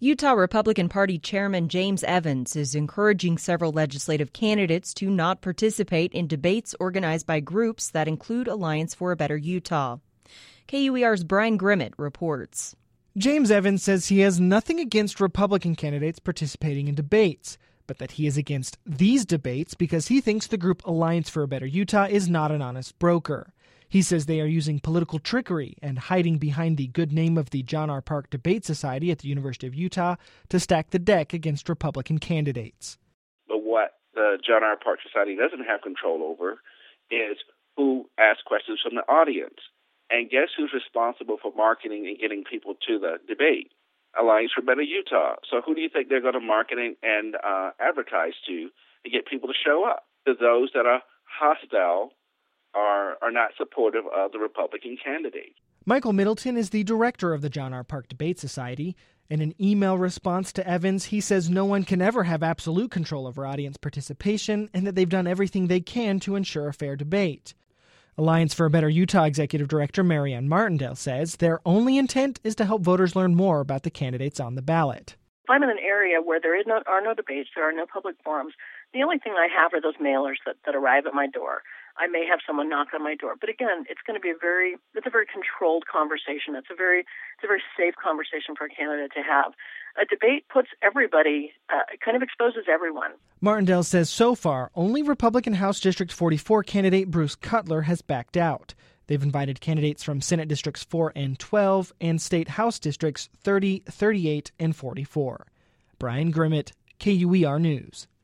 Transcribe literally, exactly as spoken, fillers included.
Utah Republican Party Chairman James Evans is encouraging several legislative candidates to not participate in debates organized by groups that include Alliance for a Better Utah. K U E R's Brian Grimmett reports. James Evans says he has nothing against Republican candidates participating in debates, but that he is against these debates because he thinks the group Alliance for a Better Utah is not an honest broker. He says they are using political trickery and hiding behind the good name of the John R. Park Debate Society at the University of Utah to stack the deck against Republican candidates. But what the John R. Park Society doesn't have control over is who asks questions from the audience. And guess who's responsible for marketing and getting people to the debate? Alliance for Better Utah. So who do you think they're going to market and uh, advertise to to get people to show up? To those that are hostile Are, are not supportive of the Republican candidate. Michael Middleton is the director of the John R. Park Debate Society. In an email response to Evans, he says no one can ever have absolute control over audience participation and that they've done everything they can to ensure a fair debate. Alliance for a Better Utah Executive Director Marianne Martindale says their only intent is to help voters learn more about the candidates on the ballot. If I'm in an area where there is no, are no debates, there are no public forums, the only thing I have are those mailers that, that arrive at my door. I may have someone knock on my door, but again, it's going to be a very, it's a very controlled conversation. It's a very, it's a very safe conversation for a candidate to have. A debate puts everybody, uh, it kind of exposes everyone. Martindale says so far, only Republican House District forty-four candidate Bruce Cutler has backed out. They've invited candidates from Senate Districts four and twelve and State House Districts thirty, thirty-eight, and forty-four. Brian Grimmett, K U E R News.